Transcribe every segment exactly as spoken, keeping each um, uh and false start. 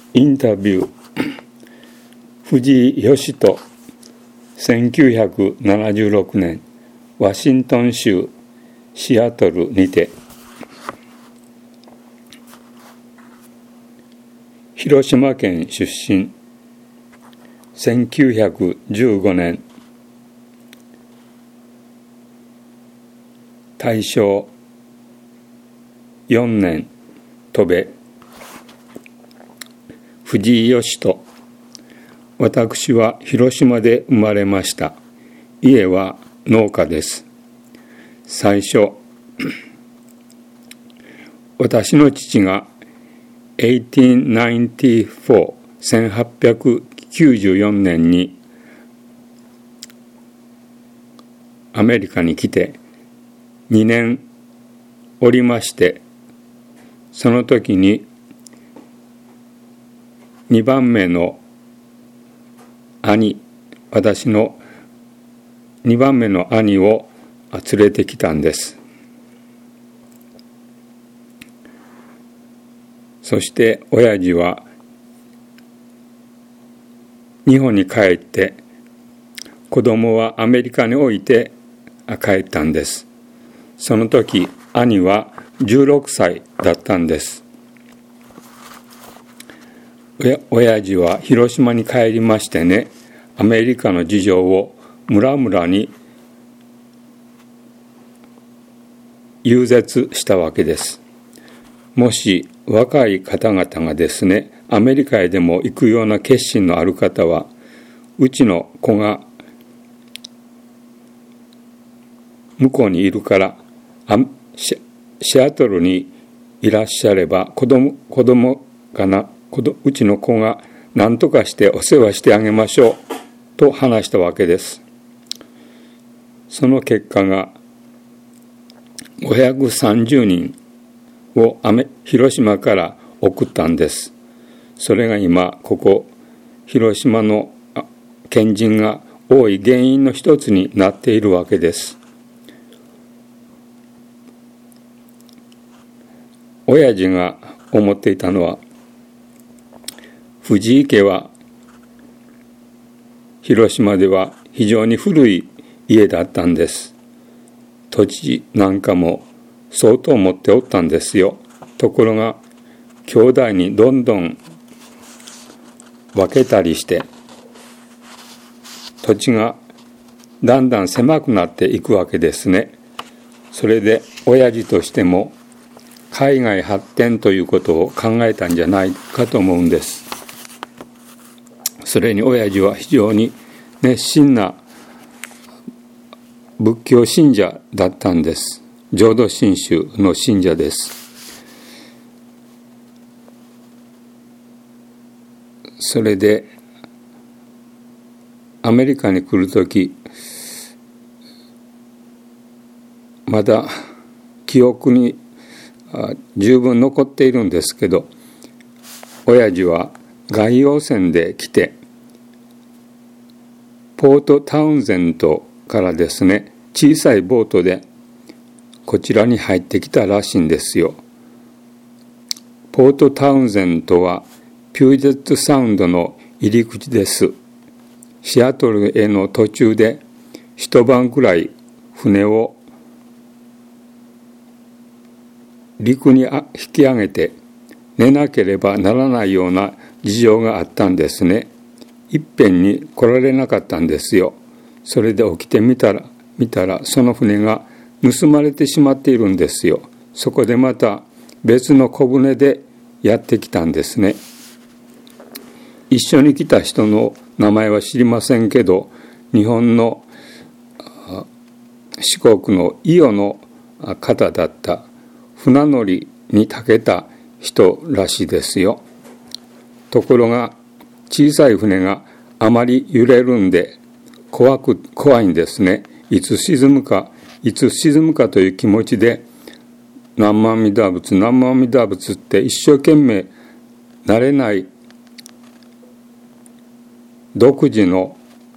インタビュー藤井義人せんきゅうひゃくななじゅうろくねんワシントン州シアトルにて広島県出身せんきゅうひゃくじゅうごねん大正よねん渡米藤井義人。私は広島で生まれました。家は農家です。最初、私の父がせんはっぴゃくきゅうじゅうよん、せんはっぴゃくきゅうじゅうよねんにアメリカに来てにねんおりまして、その時ににばんめの兄、私のにばんめの兄を連れてきたんです。そして親父は日本に帰って、子供はアメリカに置いて帰ったんです。その時兄はじゅうろくさいだったんです。親父は広島に帰りましてね、アメリカの事情を村々に遊説したわけです。もし若い方々がですね、アメリカへでも行くような決心のある方は、うちの子が向こうにいるからシアトルにいらっしゃれば子供、子供かなうちの子が何とかしてお世話してあげましょうと話したわけです。その結果がごひゃくさんじゅうにんを広島から送ったんです。それが今ここ広島の県人が多い原因の一つになっているわけです。親父が思っていたのは、藤井家は広島では非常に古い家だったんです。土地なんかも相当持っておったんですよ。ところが兄弟にどんどん分けたりして土地がだんだん狭くなっていくわけですね。それで親父としても海外発展ということを考えたんじゃないかと思うんです。それに親父は非常に熱心な仏教信者だったんです。浄土真宗の信者です。それでアメリカに来るとき、まだ記憶に十分残っているんですけど、親父は外洋船で来て、ポートタウンゼントからですね、小さいボートでこちらに入ってきたらしいんですよ。ポートタウンゼントはピュージェットサウンドの入り口です。シアトルへの途中で一晩くらい船を陸に引き上げて寝なければならないような事情があったんですね。いっぺんに来られなかったんですよ。それで起きてみたら見たらその船が盗まれてしまっているんですよ。そこでまた別の小舟でやってきたんですね。一緒に来た人の名前は知りませんけど、日本の四国の伊予の方だった、船乗りに長けた人らしいですよ。ところが小さい船があまり揺れるんで怖く怖いんですね。いつ沈むかいつ沈むかという気持ちで、南無阿弥陀仏南無阿弥陀仏って一生懸命慣れない独自の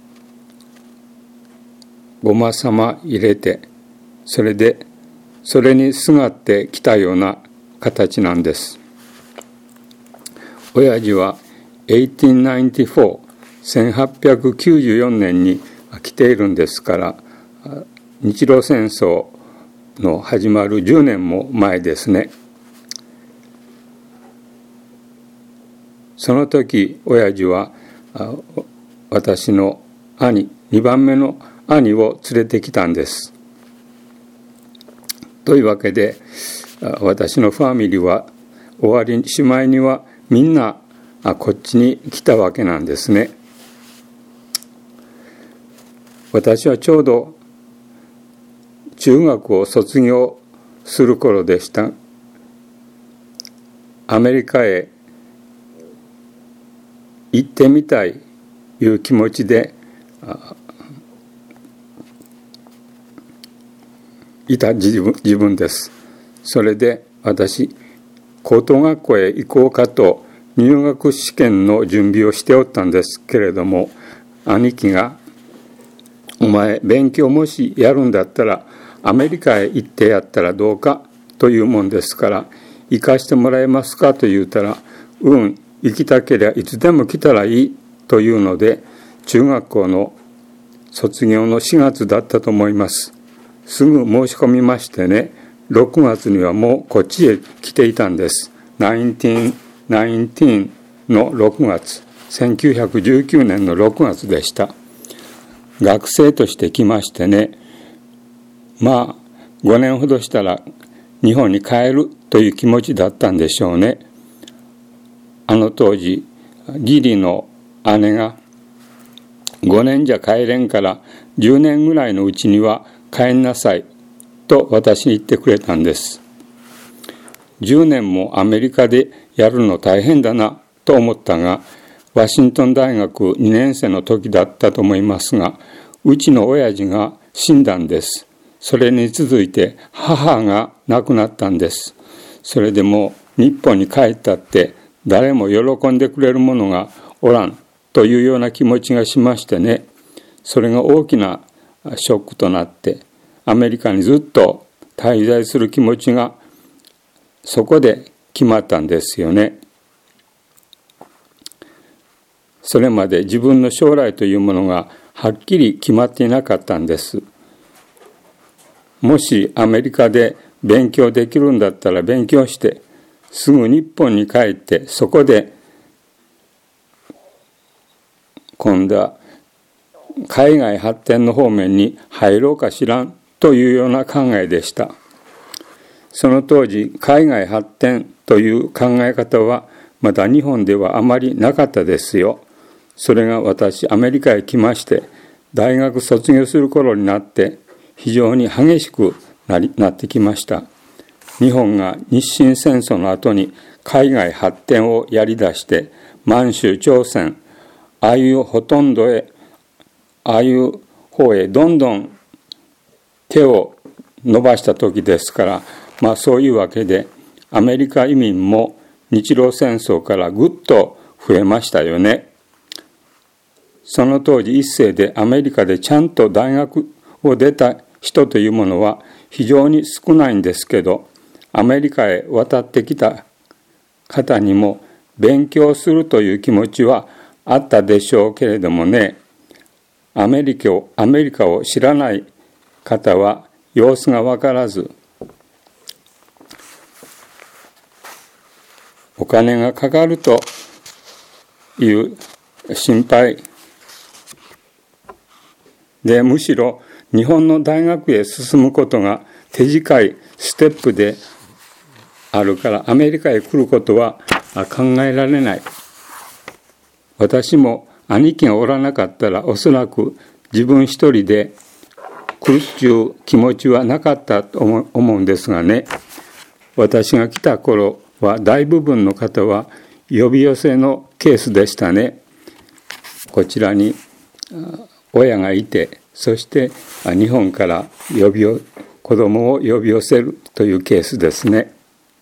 ごまさま入れて、それでそれにすがってきたような形なんです。 親父はせんはっぴゃくきゅうじゅうよねんに来ているんですから、日露戦争の始まるじゅうねんも前ですね。その時親父は私の兄、にばんめの兄を連れてきたんです。というわけで私のファミリーは終わりしまいにはみんなこっちに来たわけなんですね。私はちょうど中学を卒業する頃でした。アメリカへ行ってみたいという気持ちでいた自分、自分です。それで私、高等学校へ行こうかと入学試験の準備をしておったんですけれども、兄貴がお前勉強もしやるんだったらアメリカへ行ってやったらどうかというもんですから、行かしてもらえますかと言うたら、うん行きたければいつでも来たらいいというので、中学校の卒業のしがつだったと思います。すぐ申し込みましてね、ろくがつにはもうこっちへ来ていたんです。じゅうきゅうのろくがつ、せんきゅうひゃくじゅうきゅうねんのろくがつでした。学生として来ましてね、まあごねんほどしたら日本に帰るという気持ちだったんでしょうね。あの当時義理の姉がごねんじゃ帰れんからじゅうねんぐらいのうちには帰んなさいと私に言ってくれたんです。じゅうねんもアメリカでやるの大変だなと思ったが、ワシントン大学にねん生の時だったと思いますが、うちの親父が死んだんです。それに続いて母が亡くなったんです。それでも日本に帰ったって誰も喜んでくれる者がおらんというような気持ちがしましてね、それが大きなショックとなってアメリカにずっと滞在する気持ちがそこで決まったんですよね。それまで自分の将来というものがはっきり決まっていなかったんです。もしアメリカで勉強できるんだったら勉強してすぐ日本に帰ってそこで今度は海外発展の方面に入ろうかしらんというような考えでした。その当時海外発展という考え方はまだ日本ではあまりなかったですよ。それが私アメリカへ来まして大学卒業する頃になって非常に激しくなり、なってきました。日本が日清戦争の後に海外発展をやり出して満州朝鮮ああいうほとんどへああいう方へどんどん手を伸ばした時ですから、まあそういうわけでアメリカ移民も日露戦争からぐっと増えましたよね。その当時一世でアメリカでちゃんと大学を出た人というものは非常に少ないんですけど、アメリカへ渡ってきた方にも勉強するという気持ちはあったでしょうけれどもね、アメリカを、アメリカを知らない方は様子が分からず、お金がかかるという心配で、むしろ日本の大学へ進むことが手近いステップであるからアメリカへ来ることは考えられない。私も兄貴がおらなかったらおそらく自分一人で来るっていう気持ちはなかったと思うんですがね、私が来た頃は大部分の方は呼び寄せのケースでしたね。こちらに親がいて、そして日本から呼びよ子供を呼び寄せるというケースですね。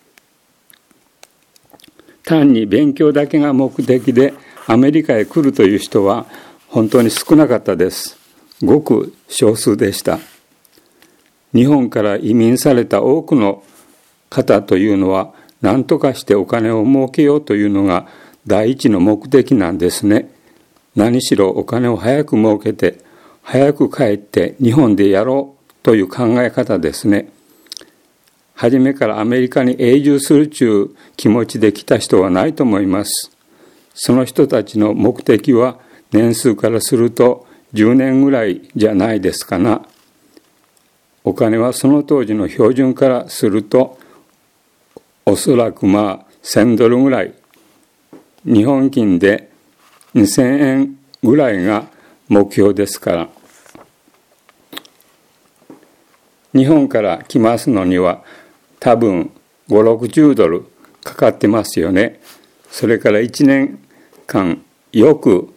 単に勉強だけが目的でアメリカへ来るという人は本当に少なかったです。ごく少数でした。日本から移民された多くの方というのは何とかしてお金を儲けようというのが第一の目的なんですね。何しろお金を早く儲けて早く帰って日本でやろうという考え方ですね。初めからアメリカに永住するという気持ちで来た人はないと思います。その人たちの目的は年数からするとじゅうねんぐらいじゃないですかな。お金はその当時の標準からするとおそらくまあせんドルぐらい、日本金でにせんえんぐらいが目標ですから。日本から来ますのには多分ごじゅう、ろくじゅうドルかかってますよね。それからいちねんかんよく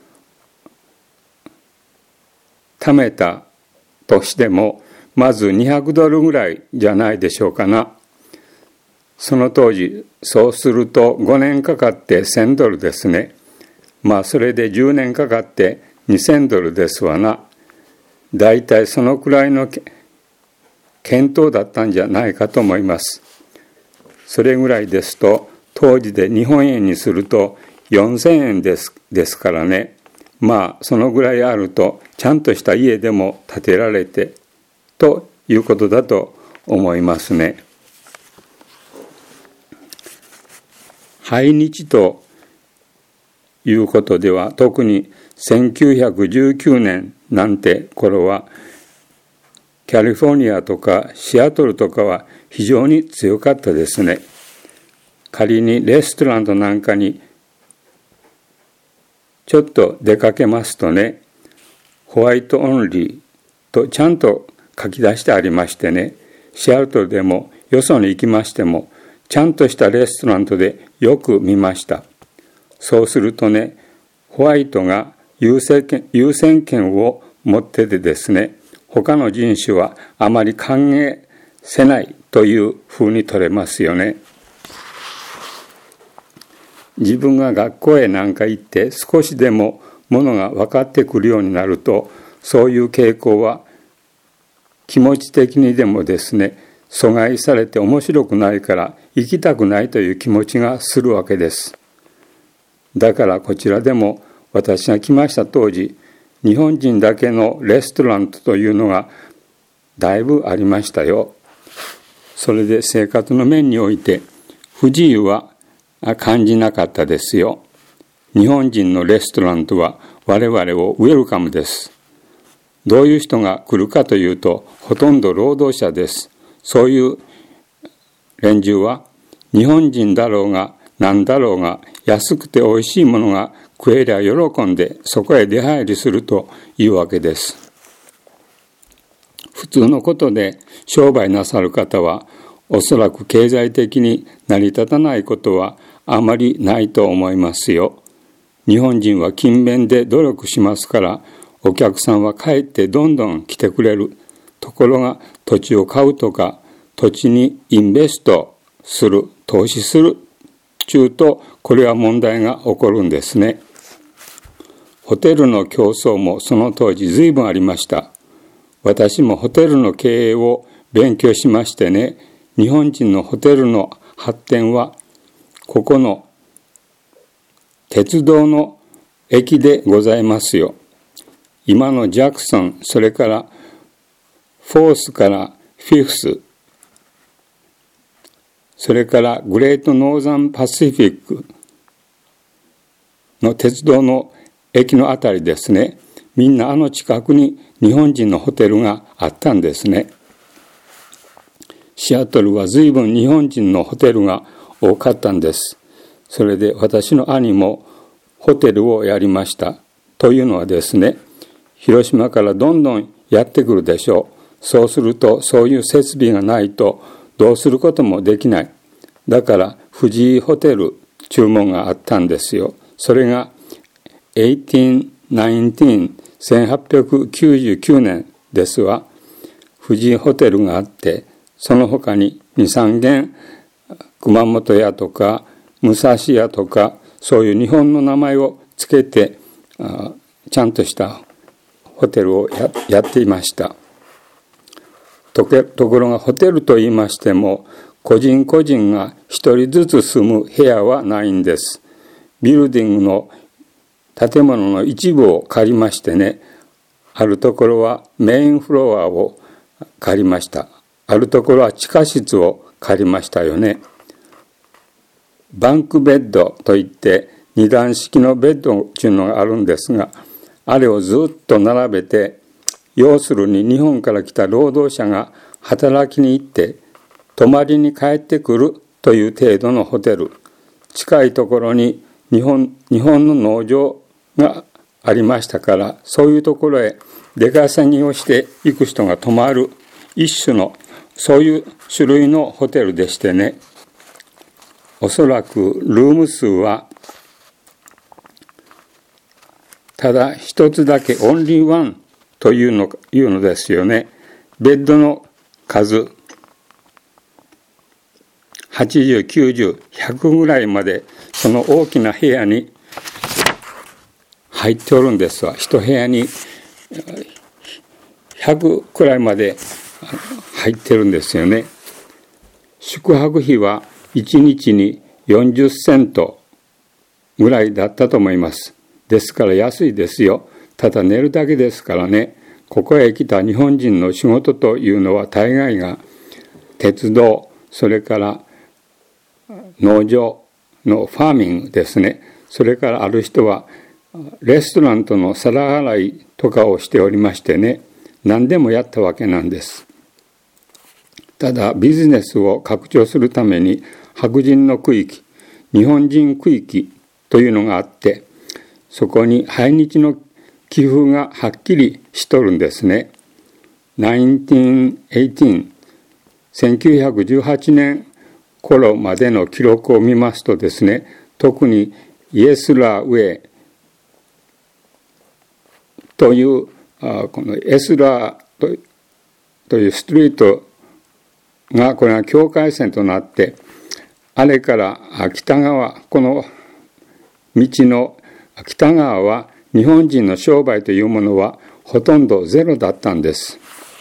貯めたとしてもまずにひゃくドルぐらいじゃないでしょうかな。その当時そうするとごねんかかってせんドルですね。まあそれでじゅうねんかかってにせんドルですわな。だいたいそのくらいの検討だったんじゃないかと思います。それぐらいですと当時で日本円にするとよんせんえんです、ですからね。まあそのぐらいあるとちゃんとした家でも建てられてということだと思いますね。排日ということでは特にせんきゅうひゃくじゅうきゅうねんなんて頃はキャリフォルニアとかシアトルとかは非常に強かったですね。仮にレストランなんかにちょっと出かけますとね、ホワイトオンリーとちゃんと書き出してありましてね、シアトルでもよそに行きましてもちゃんとしたレストランでよく見ました。そうするとね、ホワイトが優先権、優先権を持っててですね、他の人種はあまり歓迎せないというふうに取れますよね。自分が学校へなんか行って少しでもものが分かってくるようになると、そういう傾向は気持ち的にでもですね、阻害されて面白くないから行きたくないという気持ちがするわけです。だからこちらでも私が来ました当時、日本人だけのレストランというのがだいぶありましたよ。それで生活の面において不自由は感じなかったですよ。日本人のレストランは我々をウェルカムです。どういう人が来るかというと、ほとんど労働者です。そういう連中は日本人だろうが何だろうが安くておいしいものが食えりゃ喜んでそこへ出入りするというわけです。普通のことで商売なさる方はおそらく経済的に成り立たないことはあまりないと思いますよ。日本人は勤勉で努力しますからお客さんは帰ってどんどん来てくれる。ところが土地を買うとか土地にインベストする、投資する中とこれは問題が起こるんですね。ホテルの競争もその当時随分ありました。私もホテルの経営を勉強しましてね、日本人のホテルの発展はここの鉄道の駅でございますよ。今のジャクソン、それからフォースからフィフス、それからグレートノーザンパシフィックの鉄道の駅のあたりですね。みんなあの近くに日本人のホテルがあったんですね。シアトルは随分日本人のホテルが多かったんです。それで私の兄もホテルをやりました。というのはですね、広島からどんどんやってくるでしょう。そうするとそういう設備がないとどうすることもできない。だから藤井ホテル注文があったんですよ。それがせんはっぴゃくきゅうじゅうきゅうねんですわ。藤井ホテルがあって、その他にに、さんけん熊本屋とか武蔵屋とかそういう日本の名前をつけてちゃんとしたホテルを や, やっていました。ところがホテルと言いましても個人個人が一人ずつ住む部屋はないんです。 ビルディングの建物の一部を借りましてね、あるところはメインフロアを借りました。あるところは地下室を借りましたよね。バンクベッドといって二段式のベッドというのがあるんですが、あれをずっと並べて、要するに日本から来た労働者が働きに行って泊まりに帰ってくるという程度のホテル。近いところに日本、日本の農場がありましたから、そういうところへ出稼ぎをして行く人が泊まる一種のそういう種類のホテルでしてね、おそらくルーム数はただ一つだけオンリーワンというの、いうのですよね。ベッドの数はちじゅう、きゅうじゅう、ひゃくぐらいまでその大きな部屋に入っておるんですわ。一部屋にひゃくくらいまで入ってるんですよね。宿泊費はいちにちによんじゅっセントぐらいだったと思います。ですから安いですよ。ただ寝るだけですからね。ここへ来た日本人の仕事というのは大概が鉄道、それから農場のファーミングですね。それからある人はレストランとの皿洗いとかをしておりましてね、何でもやったわけなんです。ただビジネスを拡張するために白人の区域、日本人区域というのがあって、そこに排日の寄付がはっきりしとるんですね。せんきゅうひゃくじゅうはち、せんきゅうひゃくじゅうはちねん頃までの記録を見ますとですね、特にイエスラーウェイというあこのエスラー と, というストリートがこれが境界線となって、あれから北側、この道の北側は日本人の商売というものはほとんどゼロだったんです。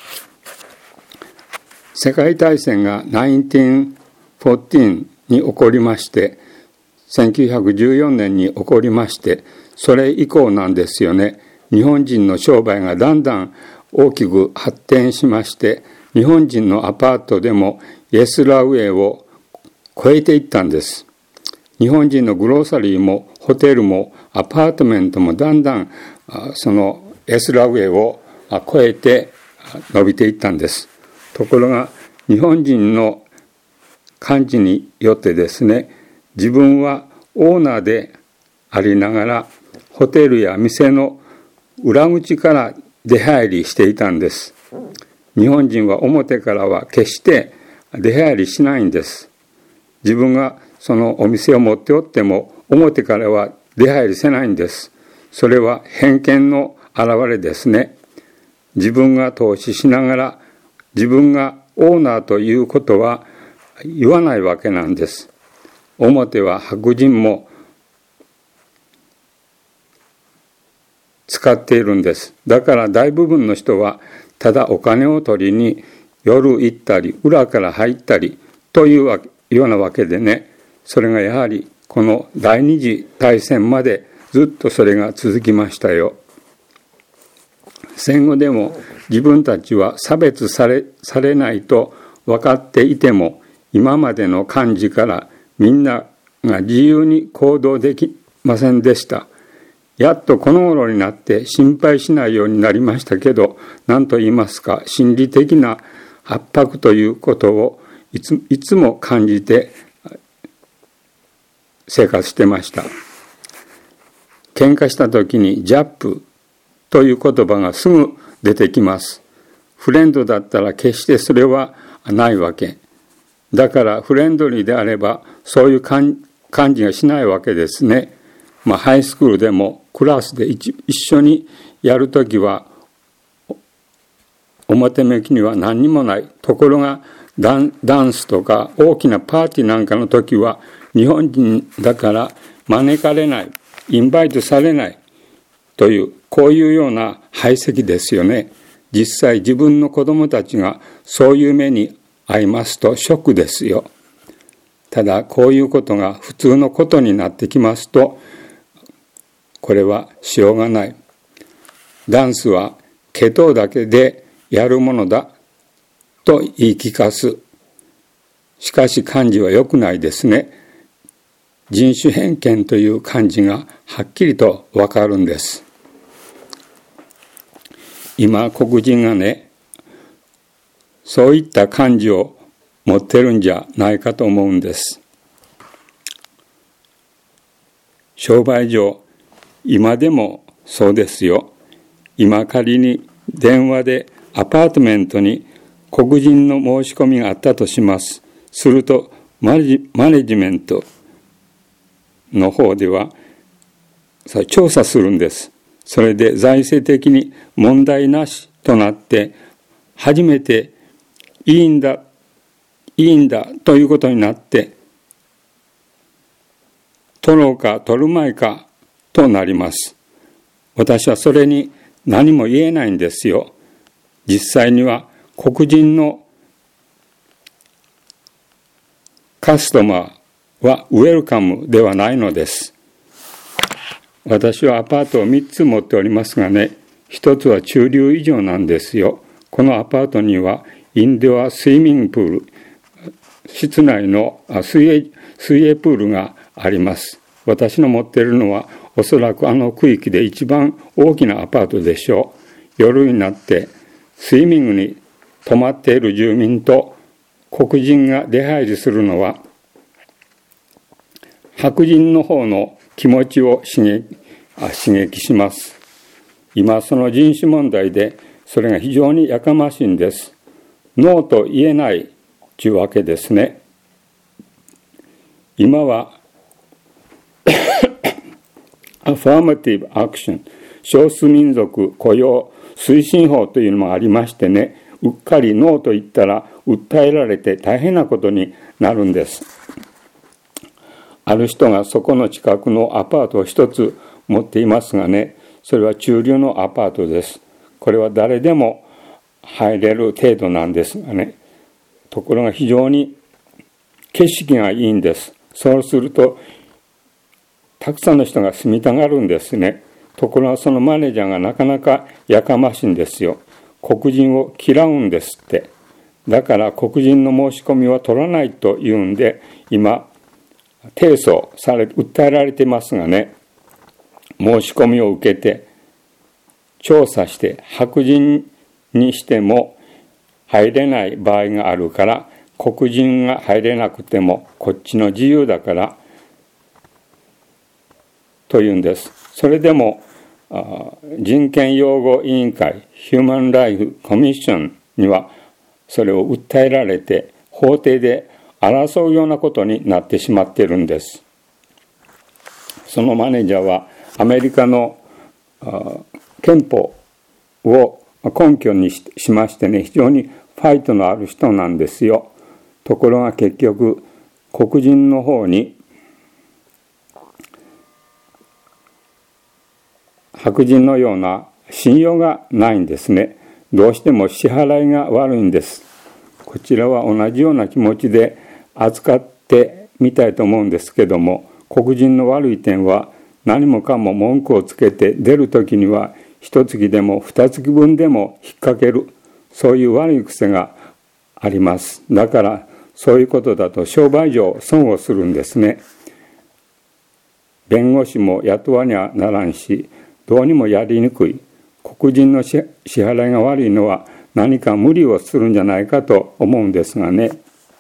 世界大戦がせんきゅうひゃくじゅうよんに起こりまして、せんきゅうひゃくじゅうよねんに起こりまして、それ以降なんですよね。日本人の商売がだんだん大きく発展しまして、日本人のアパートでもイエスラーウェイを超えていったんです。日本人のグローサリーもホテルもアパートメントもだんだんそのエスラーウェイを超えて伸びていったんです。ところが日本人の感じによってですね、自分はオーナーでありながらホテルや店の裏口から出入りしていたんです。日本人は表からは決して出入りしないんです。自分がそのお店を持っておっても表からは出入りせないんです。それは偏見の表れですね。自分が投資しながら自分がオーナーということは言わないわけなんです。表は白人も使っているんです。だから大部分の人はただお金を取りに夜行ったり裏から入ったりというようなわけでね、それがやはりこの第二次大戦までずっとそれが続きましたよ。戦後でも自分たちは差別され、されないと分かっていても、今までの感じからみんなが自由に行動できませんでした。やっとこの頃になって心配しないようになりましたけど、何と言いますか、心理的な圧迫ということをいつ、いつも感じて生活してました。喧嘩した時にジャップという言葉がすぐ出てきます。フレンドだったら決してそれはないわけ。だからフレンドリーであればそういう感じがしないわけですね。まあハイスクールでもクラスで一緒にやるときは表向きには何にもない。ところがダン、ダンスとか大きなパーティーなんかの時は日本人だから招かれない、インバイトされないという、こういうような排斥ですよね。実際自分の子供たちがそういう目に遭いますとショックですよ。ただこういうことが普通のことになってきますと、 これはしようがない。ダンスは毛頭だけでやるものだと言い聞かす。しかし漢字は良くないですね。人種偏見という漢字がはっきりとわかるんです。今黒人がね、そういった漢字を持ってるんじゃないかと思うんです。商売上、今でもそうですよ。今仮に電話でアパートメントに黒人の申し込みがあったとします。するとマネジ、マネジメントの方では調査するんです。それで財政的に問題なしとなって初めていいんだ、いいんだということになって取ろうか取るまいかとなります。私はそれに何も言えないんですよ。実際には黒人のカスタマーはウェルカムではないのです。私はアパートをみっつ持っておりますがね、ひとつは中流以上なんですよ。このアパートにはインドアスイミングプール、室内の水泳、水泳プールがあります。私の持っているのはおそらくあの区域で一番大きなアパートでしょう。夜になってスイミングに泊まっている住民と黒人が出入りするのは白人の方の気持ちを刺激、刺激します。今その人種問題でそれが非常にやかましいんです。ノーと言えないというわけですね。今はアファーマティブアクション、少数民族雇用推進法というのもありましてね、うっかりノーと言ったら訴えられて大変なことになるんです。ある人がそこの近くのアパートを一つ持っていますがね、それは中流のアパートです。これは誰でも入れる程度なんですがね、ところが非常に景色がいいんです。そうするとたくさんの人が住みたがるんですね。ところがそのマネージャーがなかなかやかましいんですよ。黒人を嫌うんですって。だから黒人の申し込みは取らないというんで、今提訴され訴えられてますがね、申し込みを受けて調査して白人にしても入れない場合があるから、黒人が入れなくてもこっちの自由だからというんです。それでも人権擁護委員会ヒューマンライフコミッションにはそれを訴えられて法廷で争うようなことになってしまっているんです。そのマネージャーはアメリカの憲法を根拠にしましてね、非常にファイトのある人なんですよ。ところが結局黒人の方に白人のような信用がないんですね。どうしても支払いが悪いんです。こちらは同じような気持ちで扱ってみたいと思うんですけども、黒人の悪い点は何もかも文句をつけて出るときには一月でも二月分でも引っ掛ける、そういう悪い癖があります。だからそういうことだと商売上損をするんですね。弁護士も雇わにはならんし、どうにもやりにくい。黒人の支払いが悪いのは何か無理をするんじゃないかと思うんですがね。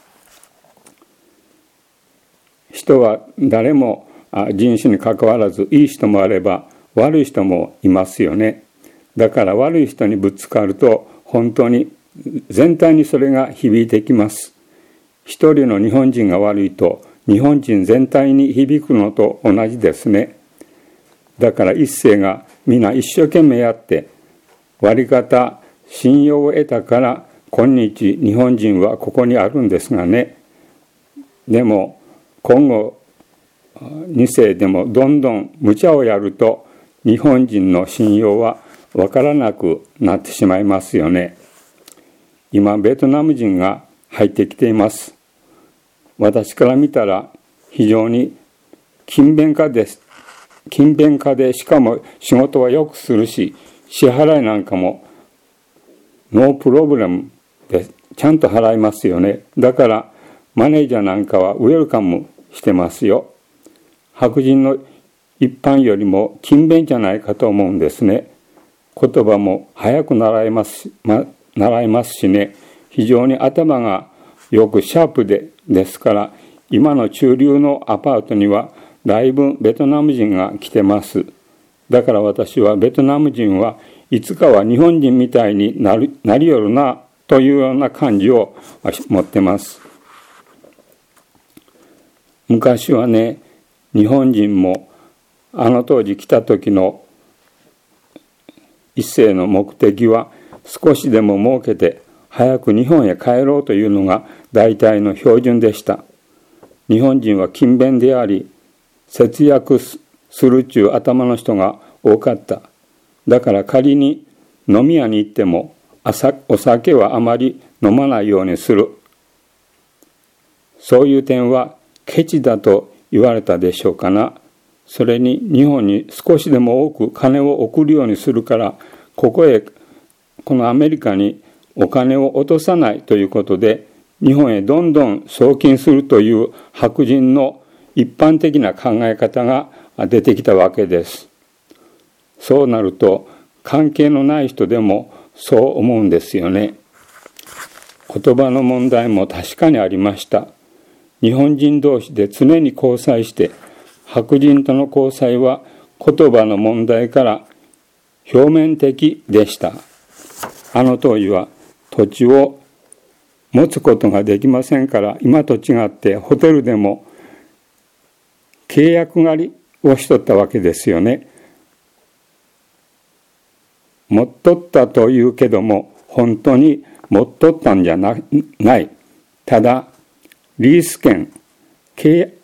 人は誰も人種に関わらずいい人もあれば悪い人もいますよね。だから悪い人にぶつかると本当に全体にそれが響いてきます。一人の日本人が悪いと日本人全体に響くのと同じですね。だから一世が皆一生懸命やって割り方信用を得たから今日日本人はここにあるんですがね。でも今後二世でもどんどん無茶をやると日本人の信用はわからなくなってしまいますよね。今ベトナム人が入ってきています。私から見たら非常に勤勉家です勤勉家で、しかも仕事はよくするし、支払いなんかもノープロブレムでちゃんと払いますよね。だからマネージャーなんかはウェルカムしてますよ。白人の一般よりも勤勉じゃないかと思うんですね。言葉も早く習います、ま、習いますしね、非常に頭がよくシャープでですから、今の中流のアパートにはだいぶベトナム人が来てます。だから私はベトナム人はいつかは日本人みたいになる、なりよるなというような感じを持ってます。昔はね、日本人もあの当時来た時の一世の目的は少しでも儲けて早く日本へ帰ろうというのが大体の標準でした。日本人は勤勉であり、節約するちゅう頭の人が多かった。だから仮に飲み屋に行ってもお酒はあまり飲まないようにする。そういう点はケチだと言われたでしょうかな。それに日本に少しでも多く金を送るようにするから、ここへ、このアメリカにお金を落とさないということで、日本へどんどん送金するという白人の一般的な考え方が出てきたわけです。そうなると、関係のない人でもそう思うんですよね。言葉の問題も確かにありました。日本人同士で常に交際して、白人との交際は言葉の問題から表面的でした。あの当時は土地を持つことができませんから、今と違ってホテルでも契約狩りをしとったわけですよね。持っとったというけども、本当に持っとったんじゃな、ない。ただ、リース権、契約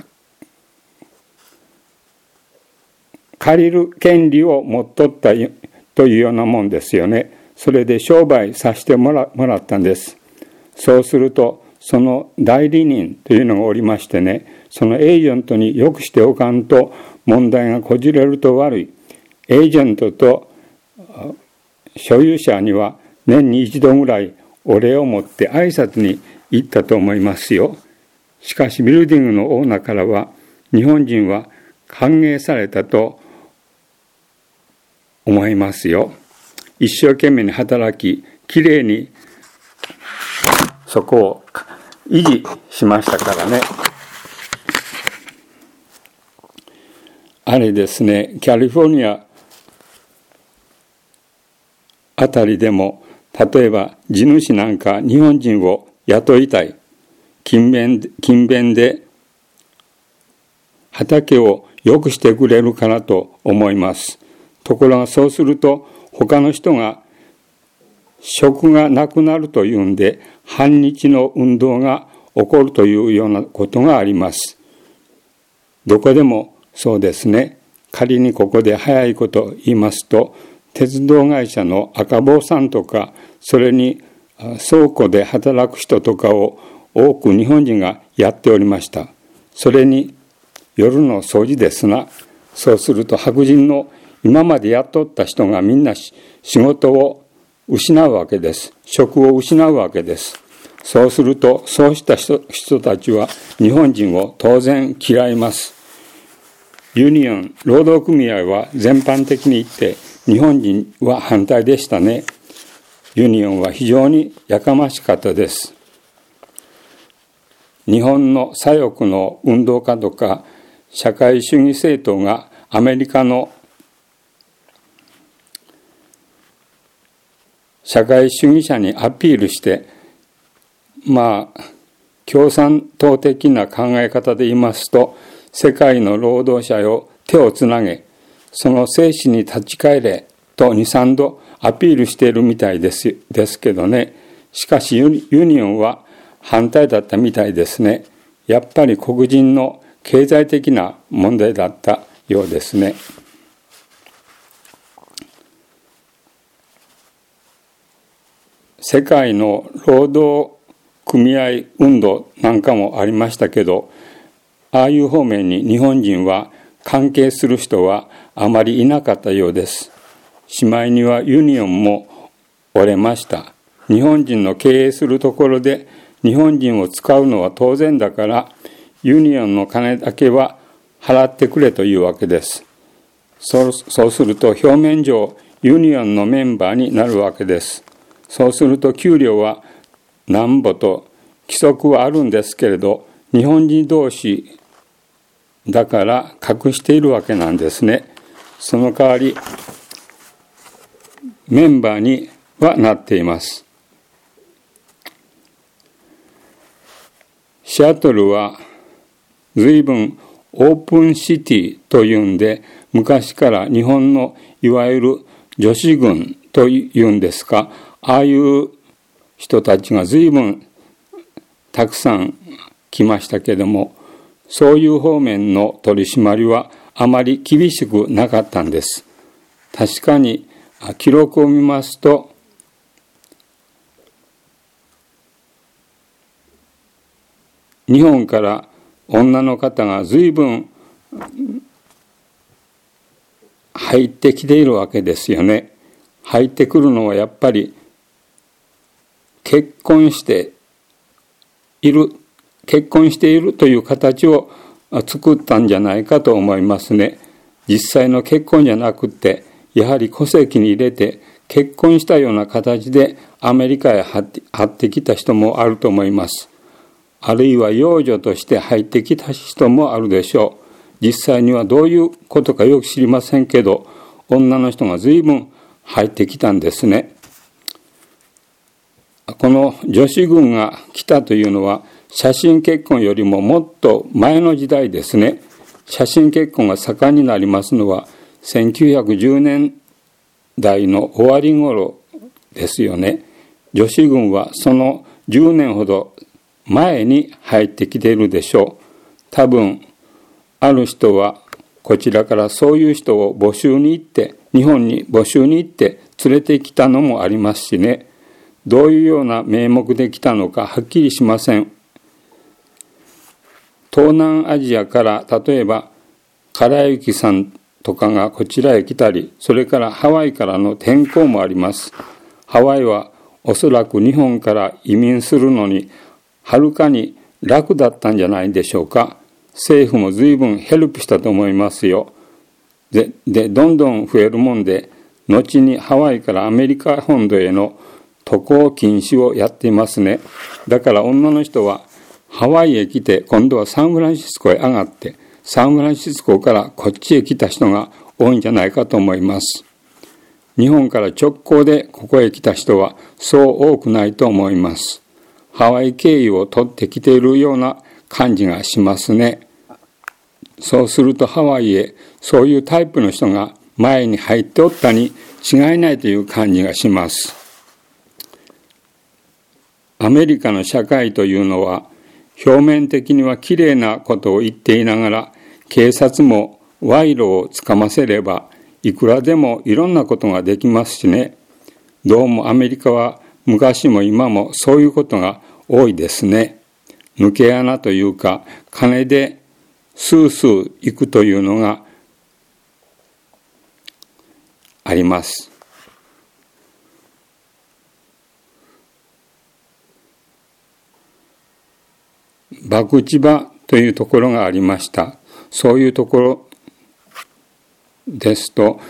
借りる権利を持っとったというようなもんですよね。それで商売させてもら、もらったんです。そうすると、その代理人というのがおりましてね、そのエージェントによくしておかんと問題がこじれると悪い。エージェントと所有者には年に一度ぐらいお礼を持って挨拶に行ったと思いますよ。しかしビルディングのオーナーからは、日本人は歓迎されたと思いますよ。一生懸命に働き、きれいにそこを維持しましたからね。あれですね、キャリフォルニアあたりでも、例えば地主なんか日本人を雇いたい。勤勉、勤勉で畑を良くしてくれるからと思います。ところがそうすると他の人が職がなくなるというんで反日の運動が起こるというようなことがあります。どこでもそうですね。仮にここで早いこと言いますと、鉄道会社の赤坊さんとか、それに倉庫で働く人とかを多く日本人がやっておりました。それに夜の掃除ですな。そうすると白人の今までやっとった人がみんな仕事を失うわけです。職を失うわけです。そうするとそうした 人, 人たちは日本人を当然嫌います。ユニオン、労働組合は全般的に言って日本人は反対でしたね。ユニオンは非常にやかましかったです。日本の左翼の運動家とか社会主義政党がアメリカの社会主義者にアピールして、まあ共産党的な考え方で言いますと、世界の労働者を手をつなげ、その生死に立ち返れとに、さんどアピールしているみたいです、ですけどね。しかしユニオンは反対だったみたいですね。やっぱり黒人の経済的な問題だったようですね。世界の労働組合運動なんかもありましたけど、ああいう方面に日本人は関係する人はあまりいなかったようです。しまいにはユニオンも折れました。日本人の経営するところで日本人を使うのは当然だから、ユニオンの金だけは払ってくれというわけです。そう、そうすると表面上ユニオンのメンバーになるわけです。そうすると給料はなんぼと規則はあるんですけれど、日本人同士だから隠しているわけなんですね。その代わりメンバーにはなっています。シアトルは随分オープンシティというんで、昔から日本のいわゆる女子軍というんですか、ああいう人たちが随分たくさん来ましたけれども、そういう方面の取り締まりはあまり厳しくなかったんです。確かに記録を見ますと、日本から女の方が随分入ってきているわけですよね。入ってくるのはやっぱり結婚している、結婚しているという形を作ったんじゃないかと思いますね。実際の結婚じゃなくて、やはり戸籍に入れて結婚したような形でアメリカへ張って張ってきた人もあると思います。あるいは養女として入ってきた人もあるでしょう。実際にはどういうことかよく知りませんけど、女の人が随分入ってきたんですね。この女子軍が来たというのは、写真結婚よりももっと前の時代ですね。写真結婚が盛んになりますのはせんきゅうひゃくじゅうねんだいの終わり頃ですよね。女子軍はそのじゅうねんほど前に入ってきているでしょう。多分ある人はこちらからそういう人を募集に行って、日本に募集に行って連れてきたのもありますしね。どういうような名目で来たのかはっきりしません。東南アジアから例えば唐雪さんとかがこちらへ来たり、それからハワイからの転校もあります。ハワイはおそらく日本から移民するのにはるかに楽だったんじゃないでしょうか。政府も随分ヘルプしたと思いますよ。で、でどんどん増えるもんで、後にハワイからアメリカ本土への渡航禁止をやっていますね。だから女の人はハワイへ来て、今度はサンフランシスコへ上がって、サンフランシスコからこっちへ来た人が多いんじゃないかと思います。日本から直行でここへ来た人はそう多くないと思います。ハワイ経由を取ってきているような感じがしますね。そうするとハワイへそういうタイプの人が前に入っておったに違いないという感じがします。アメリカの社会というのは表面的にはきれいなことを言っていながら、警察も賄賂をつかませればいくらでもいろんなことができますしね。どうもアメリカは昔も今もそういうことが多いですね。抜け穴というか、金でスースー行くというのがあります。博打場というところがありました。そういうところですと、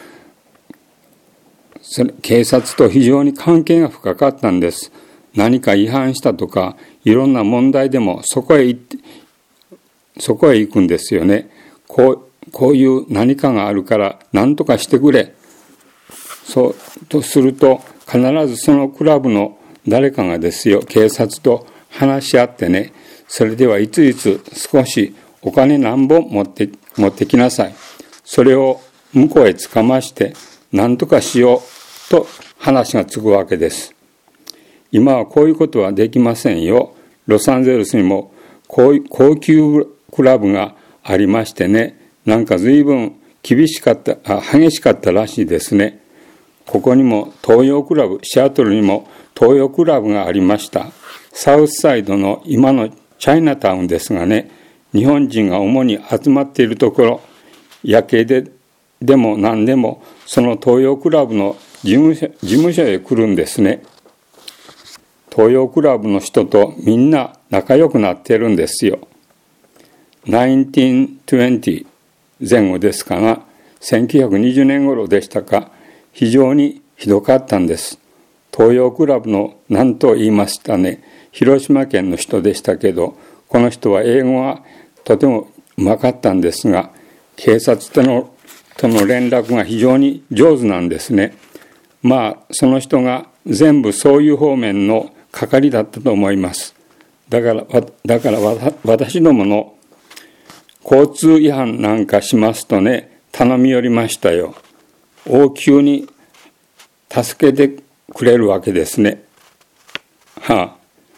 警察と非常に関係が深かったんです。何か違反したとか、いろんな問題でもそこへ行って、そこへ行くんですよね。こう、こういう何かがあるから何とかしてくれ。そうとすると、必ずそのクラブの誰かがですよ、警察と話し合ってね、それではいついつ少しお金何本持って持ってきなさい。それを向こうへつかまして何とかしようと話がつくわけです。今はこういうことはできませんよ。ロサンゼルスにも高級クラブがありましてね、なんか随分厳しかった、あ、激しかったらしいですね。ここにも東洋クラブ、シアトルにも東洋クラブがありました。サウスサイドの今のチャイナタウンですがね、日本人が主に集まっているところ、 夜景ででも何でもその東洋クラブの事務所、事務所へ来るんですね。東洋クラブの人とみんな仲良くなってるんですよ。せんきゅうひゃくにじゅう前後ですかが、せんきゅうひゃくにじゅうねん頃でしたか、非常にひどかったんです。東洋クラブの何と言いましたね、広島県の人でしたけど、この人は英語がとてもうまかったんですが、警察とのとの連絡が非常に上手なんですね。まあその人が全部そういう方面の係だったと思います。だからだから私どもの交通違反なんかしますとね、頼み寄りましたよ。応急に助けてくれるわけですね。はあ、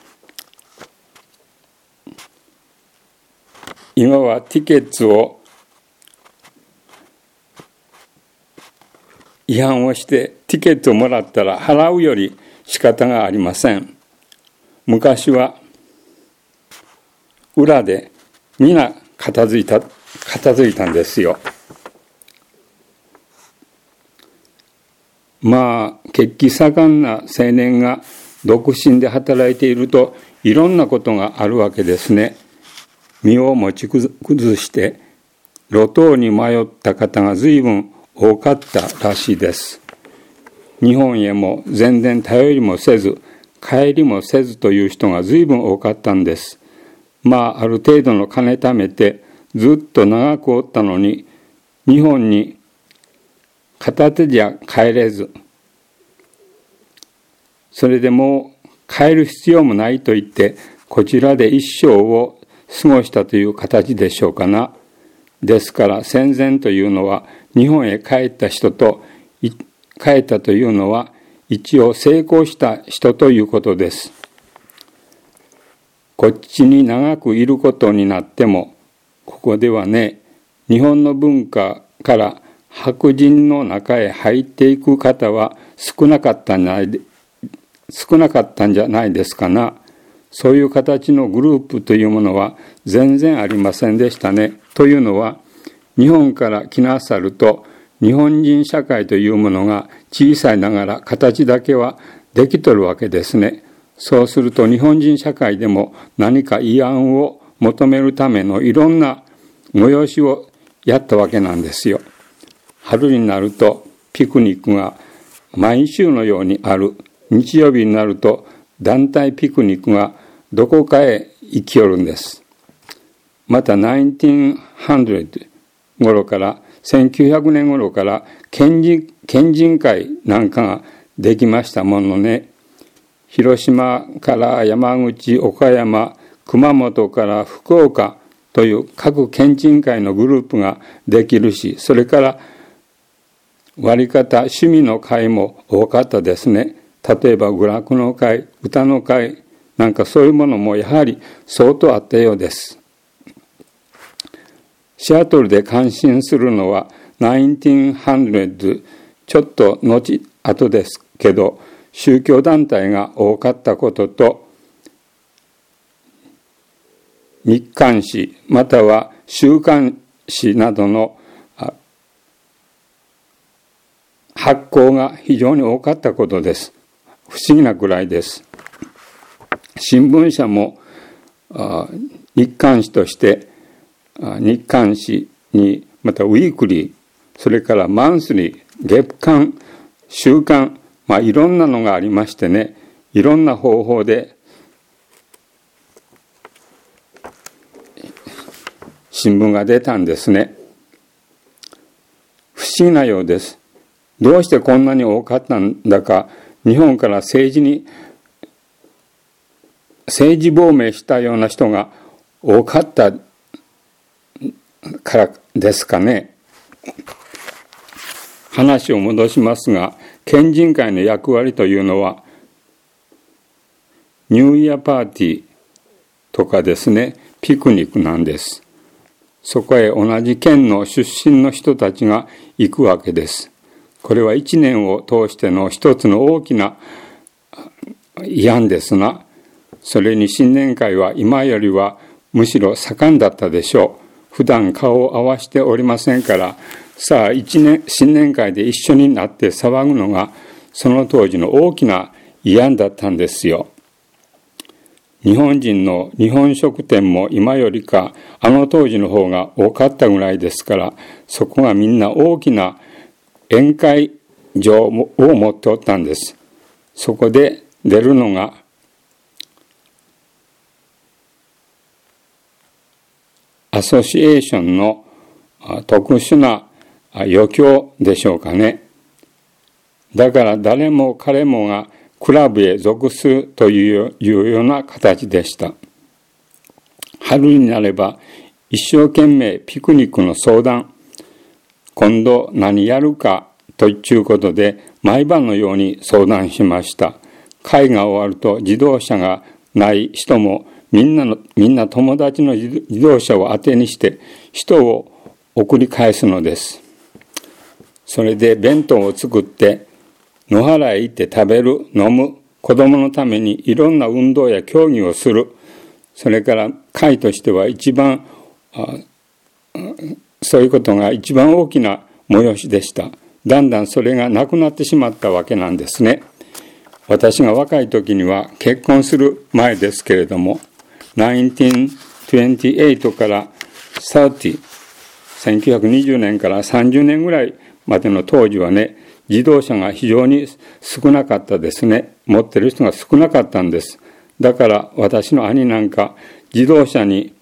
今はティケットを違反をしてティケットをもらったら払うより仕方がありません。昔は裏で皆片付いた片付いたんですよ。まあ血気盛んな青年が独身で働いているといろんなことがあるわけですね。身を持ち崩して路頭に迷った方が随分多かったらしいです。日本へも全然頼りもせず帰りもせずという人が随分多かったんです。まあある程度の金貯めてずっと長くおったのに日本に片手じゃ帰れず、それでもう帰る必要もないと言ってこちらで一生を過ごしたという形でしょうかな。ですから戦前というのは日本へ帰った人と帰ったというのは一応成功した人ということです。こっちに長くいることになってもここではね、日本の文化から白人の中へ入っていく方は少なかったんじゃない少なかったんじゃないですかな。そういう形のグループというものは全然ありませんでしたね。というのは日本から来なさると日本人社会というものが小さいながら形だけはできとるわけですね。そうすると日本人社会でも何か慰安を求めるためのいろんな催しをやったわけなんですよ。春になるとピクニックが毎週のようにある。日曜日になると団体ピクニックがどこかへ行きよるんです。またせんきゅうひゃく頃からせんきゅうひゃくねん頃から県人、県人会なんかができましたものね。広島から山口、岡山、熊本から福岡という各県人会のグループができるし、それから割り方趣味の会も多かったですね。例えば娯楽の会、歌の会なんかそういうものもやはり相当あったようです。シアトルで感心するのはせんきゅうひゃくちょっと後後ですけど宗教団体が多かったことと、日刊誌または週刊誌などの発行が非常に多かったことです。不思議なくらいです。新聞社も日刊誌として日刊誌にまたウィークリー、それからマンスリー、月刊、週刊、まあいろんなのがありましてね、いろんな方法で新聞が出たんですね。不思議なようです。どうしてこんなに多かったんだか、日本から政治に政治亡命したような人が多かったからですかね。話を戻しますが、県人会の役割というのはニューイヤーパーティーとかですね、ピクニックなんです。そこへ同じ県の出身の人たちが行くわけです。これは一年を通しての一つの大きな慰安ですが、それに新年会は今よりはむしろ盛んだったでしょう。 普段顔を合わせておりませんから、さあ一年新年会で一緒になって騒ぐのがその当時の大きな慰安だったんですよ。日本人の日本食店も今よりかあの当時の方が多かったぐらいですから、そこがみんな大きな宴会場を持っておったんです。そこで出るのがアソシエーションの特殊な余興でしょうかね。だから誰も彼もがクラブへ属するというような形でした。春になれば一生懸命ピクニックの相談、今度何やるかということで毎晩のように相談しました。会が終わると自動車がない人もみんなのみんな友達の自動車を当てにして人を送り返すのです。それで弁当を作って野原へ行って食べる、飲む、子供のためにいろんな運動や競技をする。それから会としては一番そういうことが一番大きな催しでした。だんだんそれがなくなってしまったわけなんですね。私が若い時には結婚する前ですけれども、せんきゅうひゃくにじゅうはちからさんじゅう、せんきゅうひゃくにじゅうねんからさんじゅうねんぐらいまでの当時はね、自動車が非常に少なかったですね。持ってる人が少なかったんです。だから私の兄なんか自動車に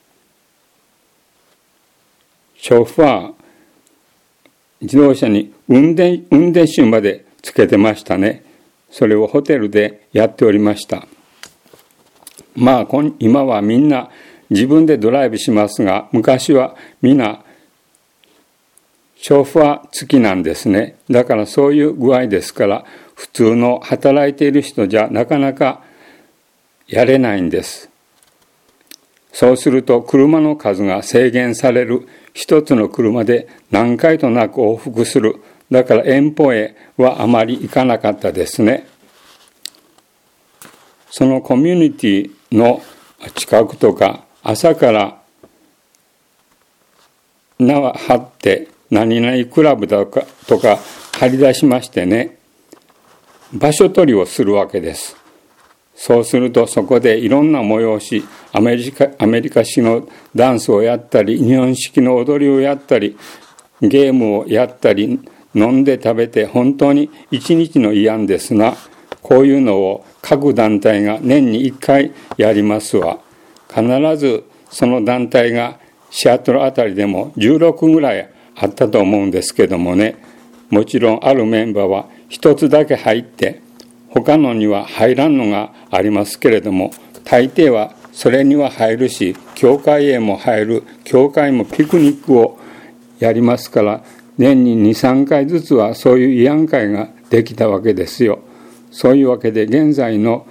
ショファー、自動車に運転、運転手までつけてましたね。それをホテルでやっておりました。まあ今はみんな自分でドライブしますが、昔はみんなショファー付きなんですね。だからそういう具合ですから、普通の働いている人じゃなかなかやれないんです。そうすると車の数が制限される。一つの車で何回となく往復する。だから遠方へはあまり行かなかったですね。そのコミュニティの近くとか、朝から名は張って何々クラブだとかとか張り出しましてね、場所取りをするわけです。そうするとそこでいろんな催し、アメリカ、アメリカ式のダンスをやったり、日本式の踊りをやったり、ゲームをやったり、飲んで食べて本当に一日の慰安ですが、こういうのを各団体が年にいっかいやりますわ。必ずその団体がシアトルあたりでもじゅうろくぐらいあったと思うんですけどもね、もちろんあるメンバーは一つだけ入って他のには入らんのがありますけれども、大抵はそれには入るし、教会へも入る、教会もピクニックをやりますから、年にに、さんかいずつはそういう慰安会ができたわけですよ。そういうわけで現在の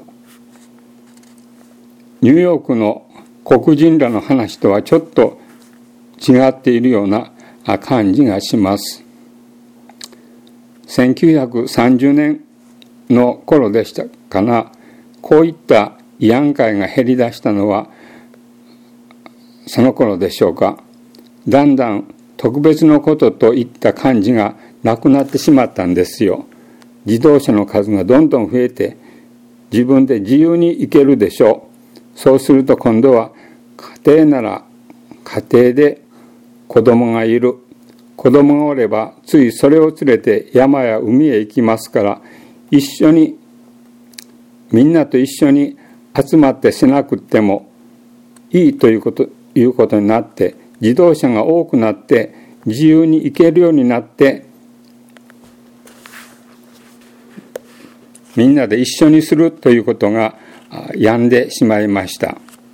ニューヨークの黒人らの話とはちょっと違っているような感じがします。せんきゅうひゃくさんじゅうねんの頃でしたかな、こういった慰安会が減り出したのはその頃でしょうか。だんだん特別のことといった感じがなくなってしまったんですよ。自動車の数がどんどん増えて自分で自由に行けるでしょう。そうすると今度は家庭なら家庭で子供がいる。子供がおればついそれを連れて山や海へ行きますから、一緒にみんなと一緒に集まってしなくてもいいということ、いうことになって、自動車が多くなって自由に行けるようになって、みんなで一緒にするということが止んでしまいました。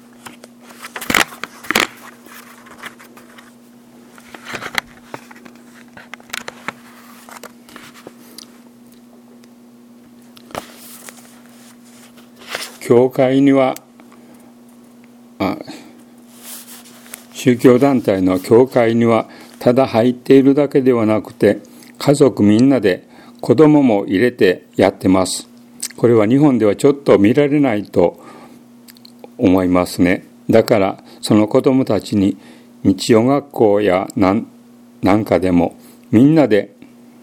教会にはあ宗教団体の教会にはただ入っているだけではなくて、家族みんなで子供も入れてやってます。これは日本ではちょっと見られないと思いますね。だからその子供たちに日曜学校やなんなんかでもみんなで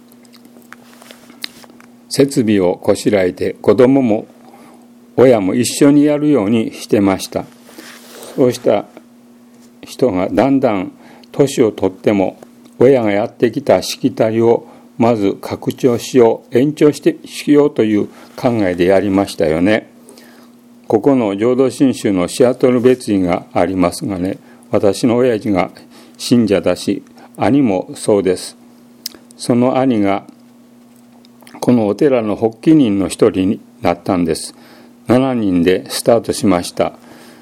設備をこしらえて子供も親も一緒にやるようにしてました。そうした人がだんだん年を取っても親がやってきたしきたりをまず拡張しよう、延長してしようという考えでやりましたよね。ここの浄土真宗のシアトル別院がありますがね、私の親父が信者だし、兄もそうです。その兄がこのお寺の発起人の一人になったんです。しちにんでスタートしました。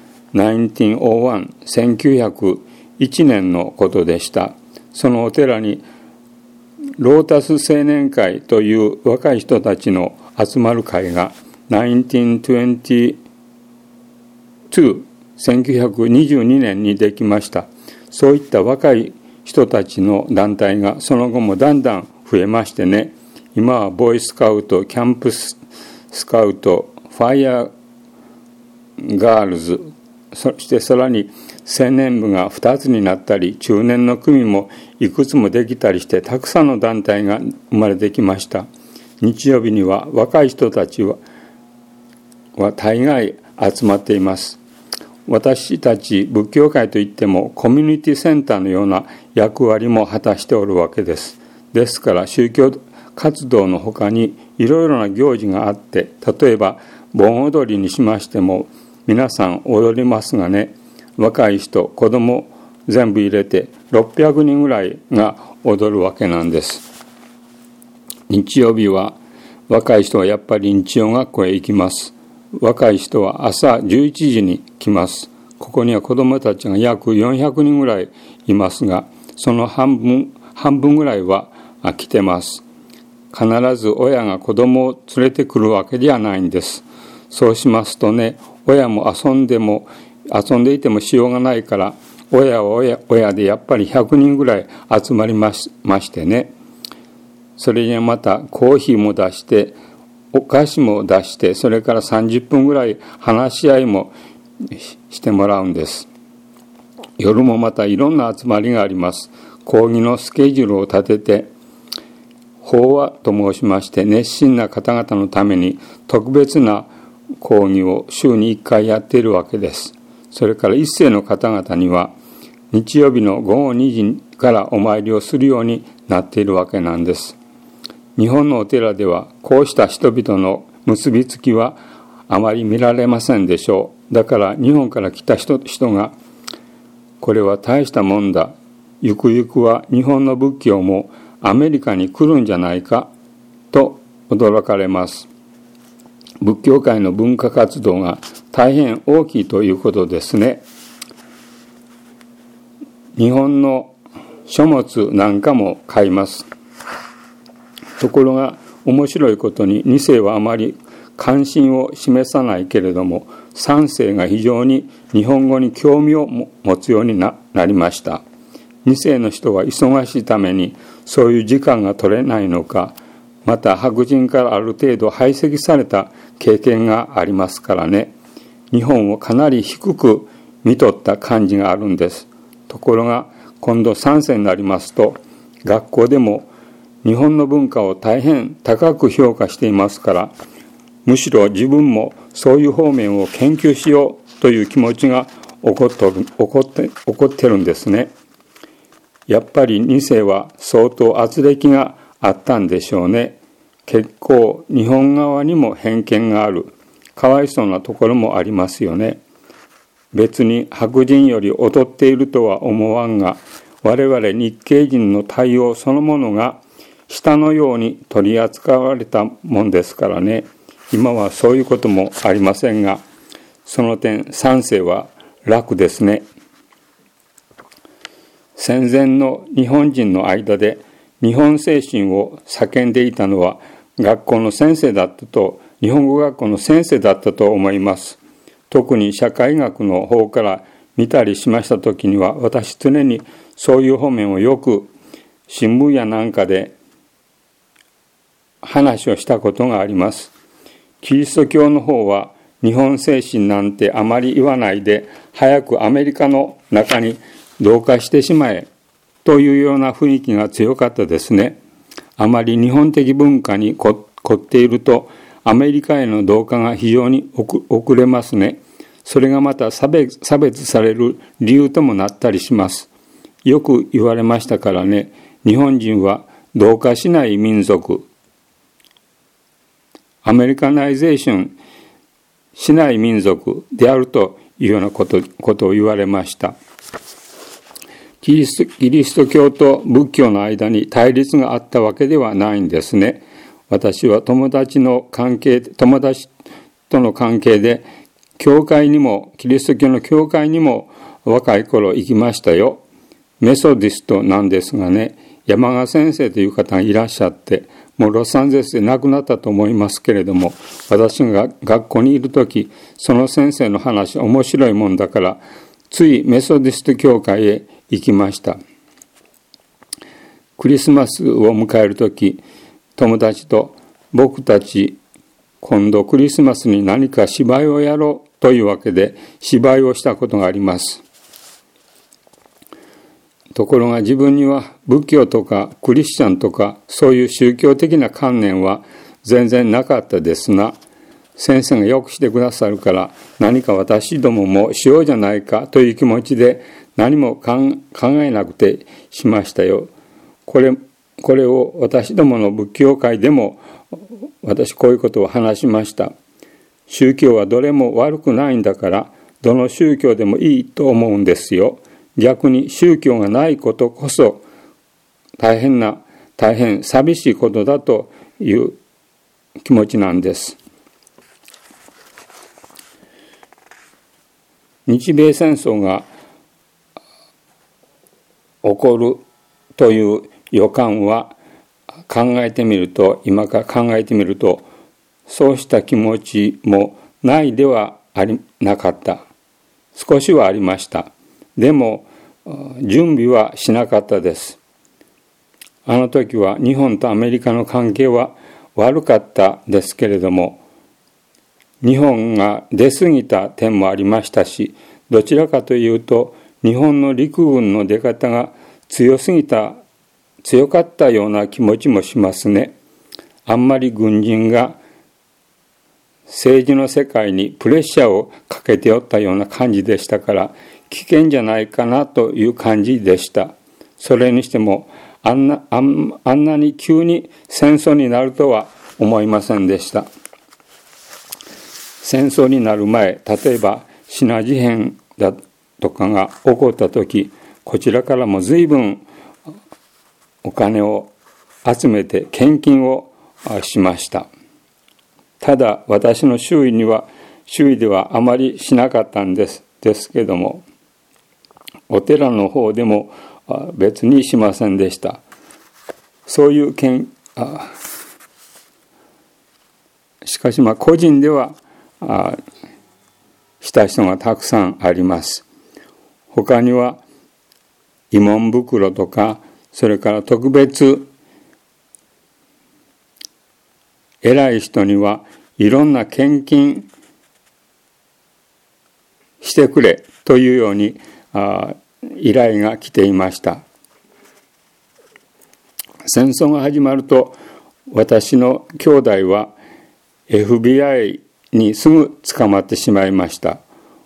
せんきゅうひゃくいちねんのことでした。そのお寺にロータス青年会という若い人たちの集まる会がせんきゅうひゃくにじゅうに、せんきゅうひゃくにじゅうにねんにできました。そういった若い人たちの団体がその後もだんだん増えましてね、今はボーイスカウト、キャンプスカウト、ファイヤーガールズ、そしてさらに青年部がふたつになったり、中年の組もいくつもできたりして、たくさんの団体が生まれてきました。日曜日には若い人たちはは大概集まっています。私たち仏教界といってもコミュニティセンターのような役割も果たしておるわけです。ですから宗教活動のほかにいろいろな行事があって、例えば盆踊りにしましても皆さん踊りますがね、若い人、子供全部入れてろっぴゃくにんぐらいが踊るわけなんです。日曜日は若い人はやっぱり日曜学校へ行きます。若い人は朝じゅういちじに来ます。ここには子供たちが約よんひゃくにんぐらいいますが、その半分、半分ぐらいは来てます。必ず親が子供を連れてくるわけではないんです。そうしますとね、親も遊んでも遊んでいてもしようがないから、親は親、親でやっぱりひゃくにんぐらい集まりま し, ましてね、それにまたコーヒーも出して、お菓子も出して、それからさんじゅっぷんぐらい話し合いもしてもらうんです。夜もまたいろんな集まりがあります。講義のスケジュールを立てて、法話と申しまして、熱心な方々のために特別な講義を週にいっかいやっているわけです。それから一世の方々には日曜日のごごにじからお参りをするようになっているわけなんです。日本のお寺ではこうした人々の結びつきはあまり見られませんでしょう。だから日本から来た 人, 人がこれは大したもんだ、ゆくゆくは日本の仏教もアメリカに来るんじゃないかと驚かれます。仏教界の文化活動が大変大きいということですね。日本の書物なんかも買います。ところが面白いことにに世はあまり関心を示さないけれども、さん世が非常に日本語に興味を持つように な, なりました。に世の人は忙しいためにそういう時間が取れないのか、また白人からある程度排斥された経験がありますからね、日本をかなり低く見とった感じがあるんです。ところが今度さん世になりますと、学校でも日本の文化を大変高く評価していますから、むしろ自分もそういう方面を研究しようという気持ちが起こっとる、起こって、起こってるんですね。やっぱりに世は相当圧力があったんでしょうね。結構日本側にも偏見がある、かわいそうなところもありますよね。別に白人より劣っているとは思わんが、我々日系人の対応そのものが下のように取り扱われたもんですからね。今はそういうこともありませんが、その点さん世は楽ですね。戦前の日本人の間で日本精神を叫んでいたのは学校の先生だったと、日本語学校の先生だったと思います。特に社会学の方から見たりしましたときには、私常にそういう方面をよく新聞やなんかで話をしたことがあります。キリスト教の方は日本精神なんてあまり言わないで、早くアメリカの中に同化してしまえというような雰囲気が強かったですね。あまり日本的文化に凝っているとアメリカへの同化が非常に遅れますね。それがまた差別、差別される理由ともなったりします。よく言われましたからね、日本人は同化しない民族、アメリカナイゼーションしない民族であるというようなこと、ことを言われました。キリスト、キリスト教と仏教の間に対立があったわけではないんですね。私は友達の関係、友達との関係で、教会にも、キリスト教の教会にも若い頃行きましたよ。メソディストなんですがね、山賀先生という方がいらっしゃって、もうロサンゼルスで亡くなったと思いますけれども、私が学校にいるとき、その先生の話面白いもんだから、ついメソディスト教会へ行きました。クリスマスを迎えるとき、友達と僕たち今度クリスマスに何か芝居をやろうというわけで芝居をしたことがあります。ところが自分には仏教とかクリスチャンとかそういう宗教的な観念は全然なかったですが、先生がよくしてくださるから何か私どももしようじゃないかという気持ちで何も考えなくてしましたよ。これ、これを私どもの仏教界でも私こういうことを話しました。宗教はどれも悪くないんだからどの宗教でもいいと思うんですよ。逆に宗教がないことこそ大変な大変寂しいことだという気持ちなんです。日米戦争が起こるという予感は考えてみると今から考えてみるとそうした気持ちもないではありなかった。少しはありました。でも準備はしなかったです。あの時は日本とアメリカの関係は悪かったですけれども、日本が出過ぎた点もありましたし、どちらかというと日本の陸軍の出方が強すぎた強かったような気持ちもしますね。あんまり軍人が政治の世界にプレッシャーをかけておったような感じでしたから危険じゃないかなという感じでした。それにしてもあんな、あん、あんなに急に戦争になるとは思いませんでした。戦争になる前、例えばシナ事変だとかが起こった時、こちらからも随分お金を集めて献金をしました。ただ私の周囲には周囲ではあまりしなかったんですですけども、お寺の方でも別にしませんでした。そういう献あしかしまあ個人ではあした人がたくさんあります。他には慰問袋とか、それから特別偉い人にはいろんな献金してくれというようにあ依頼が来ていました。戦争が始まると私の兄弟は エフビーアイ にすぐ捕まってしまいました。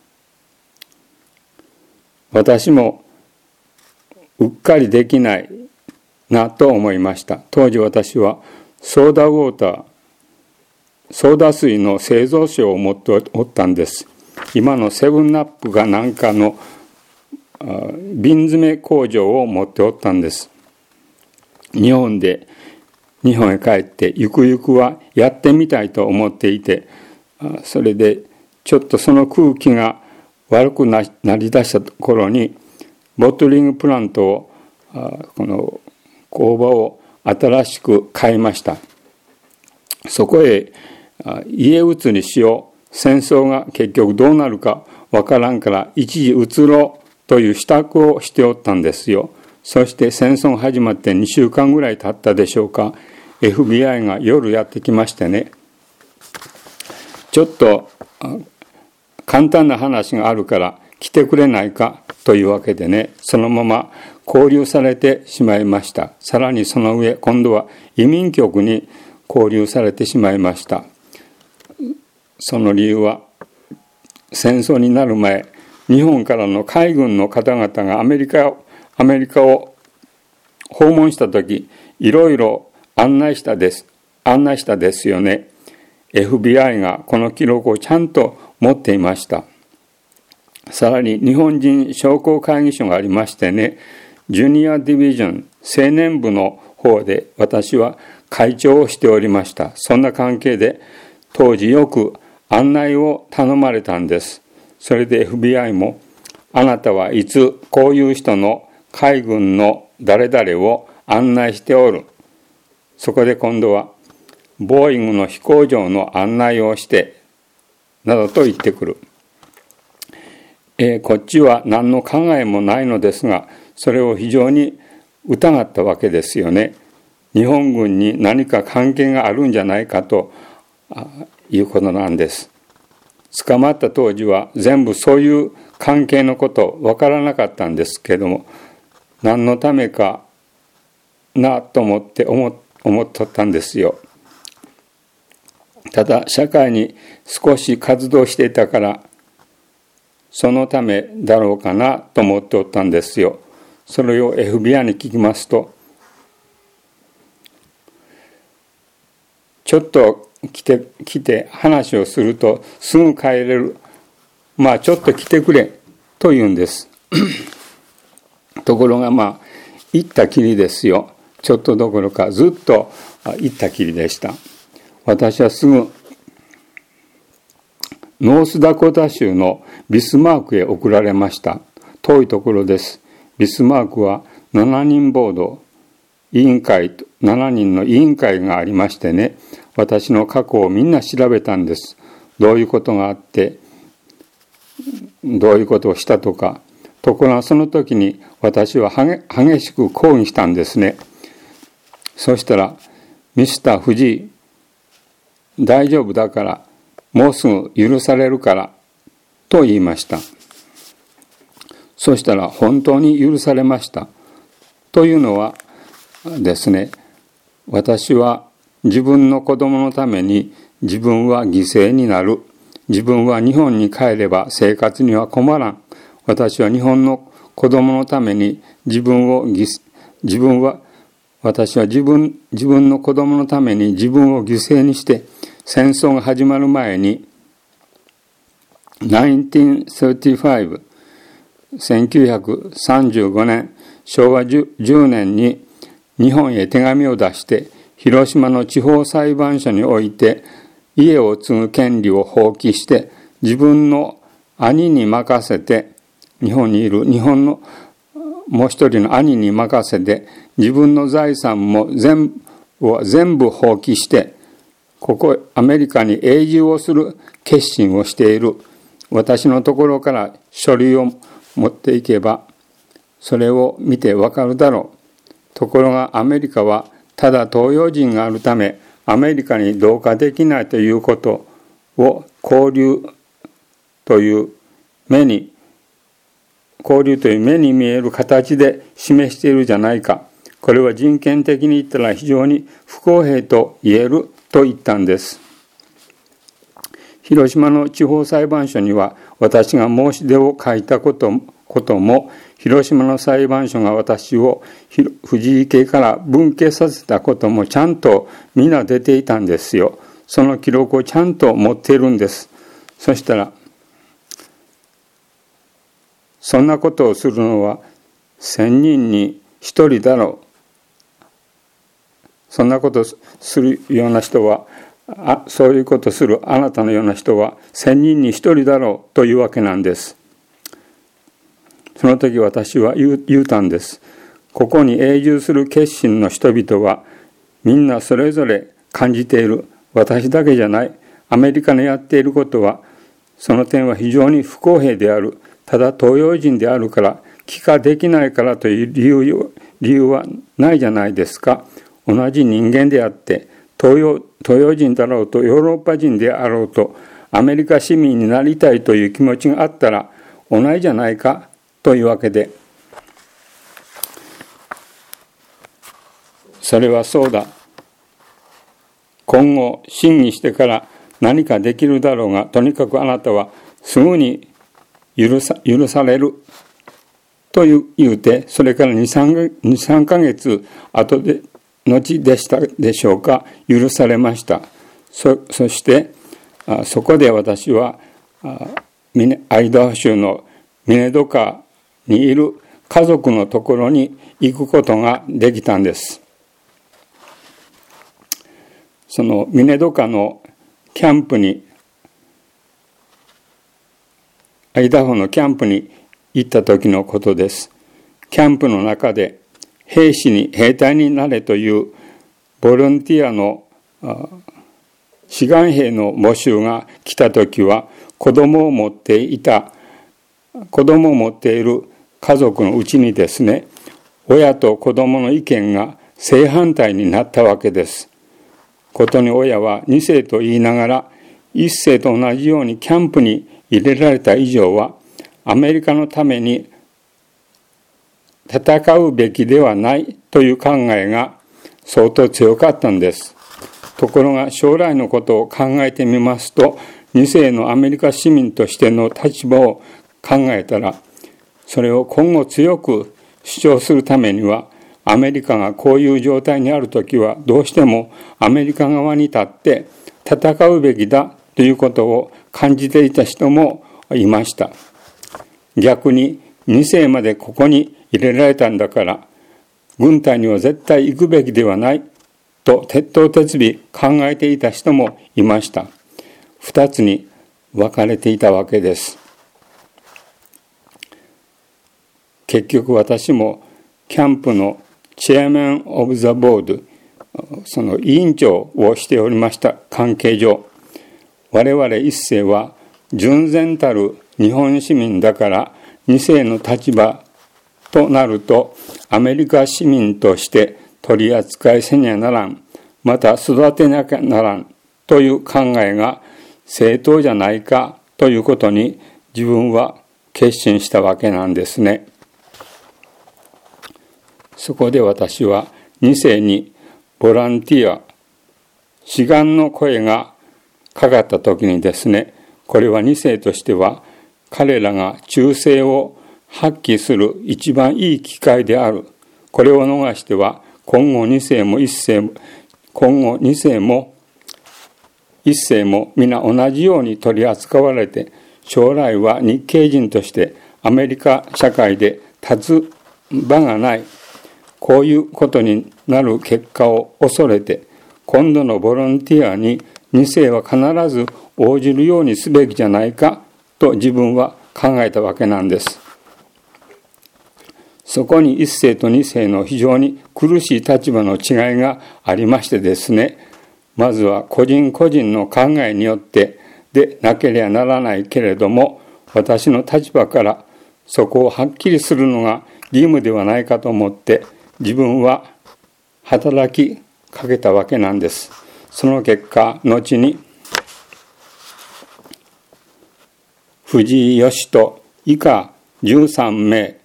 私もうっかりできないなと思いました。当時私はソーダウォーター、ソーダ水の製造所を持っておったんです。今のセブンアップがなんかの瓶詰め工場を持っておったんです。日本で日本へ帰ってゆくゆくはやってみたいと思っていて、それでちょっとその空気が悪くなりだした頃にボトリングプラントをこの工場を新しく買いました。そこへ家移りしよう、戦争が結局どうなるかわからんから一時移ろうという支度をしておったんですよ。そして戦争が始まってにしゅうかんぐらい経ったでしょうか、 エフビーアイ が夜やってきましてね、ちょっと簡単な話があるから来てくれないかというわけでね、そのまま拘留されてしまいました。さらにその上、今度は移民局に拘留されてしまいました。その理由は、戦争になる前、日本からの海軍の方々がアメリカを、アメリカを訪問したとき、いろいろ案内したです。案内したですよね。エフビーアイ がこの記録をちゃんと持っていました。さらに日本人商工会議所がありましてね、ジュニアディビジョン青年部の方で私は会長をしておりました。そんな関係で当時よく案内を頼まれたんです。それで エフビーアイ も、あなたはいつこういう人の海軍の誰々を案内しておる。そこで今度はボーイングの飛行場の案内をしてなどと言ってくる。えー、こっちは何の考えもないのですが、それを非常に疑ったわけですよね。日本軍に何か関係があるんじゃないかということなんです。捕まった当時は全部そういう関係のことわからなかったんですけれども、何のためかなと思って思思っとったんですよ。ただ社会に少し活動していたからそのためだろうかなと思っておったんですよ。それを エフビーアイ に聞きますと、ちょっと来て来て話をするとすぐ帰れる。まあちょっと来てくれと言うんです。ところがまあ行ったきりですよ。ちょっとどころかずっと行ったきりでした。私はすぐノースダコタ州のビスマークへ送られました。遠いところです。ビスマークはしちにんボード委員会、しちにんの委員会がありましてね、私の過去をみんな調べたんです。どういうことがあって、どういうことをしたとか。ところがその時に私は激しく抗議したんですね。そしたら、ミスター藤井、大丈夫だから、もうすぐ許されるからと言いました。そしたら本当に許されました。というのはですね、私は自分の子供のために自分は犠牲になる。自分は日本に帰れば生活には困らん。私は日本の子供のために自分を自分は私は自分自分の子供のために自分を犠牲にして戦争が始まる前にせんきゅうひゃくさんじゅうごねんしょうわじゅうねんに日本へ手紙を出して広島の地方裁判所において家を継ぐ権利を放棄して自分の兄に任せて日本にいる日本のもう一人の兄に任せて自分の財産も全部全部放棄してここアメリカに永住をする決心をしている。私のところから書類を持っていけばそれを見てわかるだろう。ところがアメリカはただ東洋人があるためアメリカに同化できないということを交流という目に交流という目に見える形で示しているじゃないか。これは人権的に言ったら非常に不公平と言えると言ったんです。広島の地方裁判所には私が申し出を書いたことことも広島の裁判所が私を藤井家から分家させたこともちゃんとみんな出ていたんですよ。その記録をちゃんと持っているんです。そしたらそんなことをするのは千人に一人だろう。そんなことをするような人はあそういうことをするあなたのような人は千人に一人だろうというわけなんです。その時私は言う、言うたんです。ここに永住する決心の人々はみんなそれぞれ感じている。私だけじゃない。アメリカのやっていることはその点は非常に不公平である。ただ東洋人であるから帰化できないからという理由、理由はないじゃないですか。同じ人間であって東洋、東洋人だろうとヨーロッパ人であろうとアメリカ市民になりたいという気持ちがあったら同じじゃないかというわけで、それはそうだ、今後審議してから何かできるだろうが、とにかくあなたはすぐに許さ、許されると言うて、それからに、さんかげつ後で後でしたでしょうか、許されました。そ, そしてあそこで私はあアイダホ州のミネドカにいる家族のところに行くことができたんです。そのミネドカのキャンプに、アイダホのキャンプに行った時のことです。キャンプの中で兵士に兵隊になれというボランティアの志願兵の募集が来た時は、子供を持っていた子供を持っている家族のうちにですね、親と子供の意見が正反対になったわけです。ことに親はに世と言いながらいっ世と同じようにキャンプに入れられた以上はアメリカのために戦うべきではないという考えが相当強かったんです。ところが将来のことを考えてみますと、に世のアメリカ市民としての立場を考えたら、それを今後強く主張するためには、アメリカがこういう状態にあるときはどうしてもアメリカ側に立って戦うべきだということを感じていた人もいました。逆にに世までここに入れられたんだから軍隊には絶対行くべきではないと徹頭徹尾考えていた人もいました。二つに分かれていたわけです。結局私もキャンプのチェアマン・オブ・ザ・ボード、その委員長をしておりました関係上、我々一世は純然たる日本市民だから二世の立場となるとアメリカ市民として取り扱いせにゃならん、また育てなきゃならんという考えが正当じゃないかということに自分は決心したわけなんですね。そこで私はに世にボランティア、志願の声がかかった時にですね、これはに世としては彼らが忠誠を発揮する一番いい機会である。これを逃しては今後に世もいっ世も今後に世もいっ世も皆同じように取り扱われて、将来は日系人としてアメリカ社会で立つ場がない、こういうことになる結果を恐れて、今度のボランティアにに世は必ず応じるようにすべきじゃないかと自分は考えたわけなんです。そこにいっ世とに世の非常に苦しい立場の違いがありましてですね、まずは個人個人の考えによってでなければならないけれども、私の立場からそこをはっきりするのが義務ではないかと思って自分は働きかけたわけなんです。その結果、後に藤井義人以下じゅうさん名、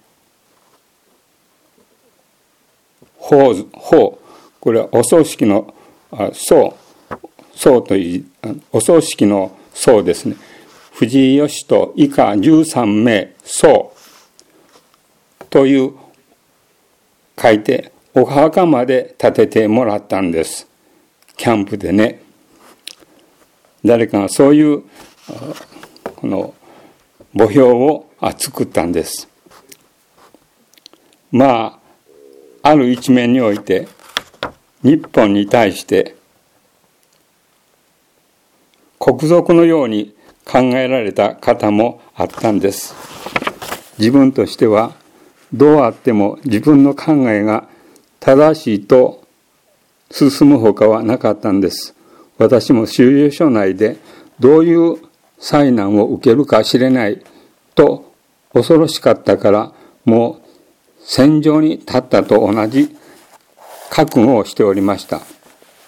法法これはお葬式の葬葬というお葬式の葬ですね。藤井義人以下じゅうさん名葬という書いてお墓まで建ててもらったんです。キャンプでね、誰かがそういうこの墓標を作ったんです。まあある一面において日本に対して国賊のように考えられた方もあったんです。自分としてはどうあっても自分の考えが正しいと進むほかはなかったんです。私も収容所内でどういう災難を受けるか知れないと恐ろしかったから、もう戦場に立ったと同じ覚悟をしておりました。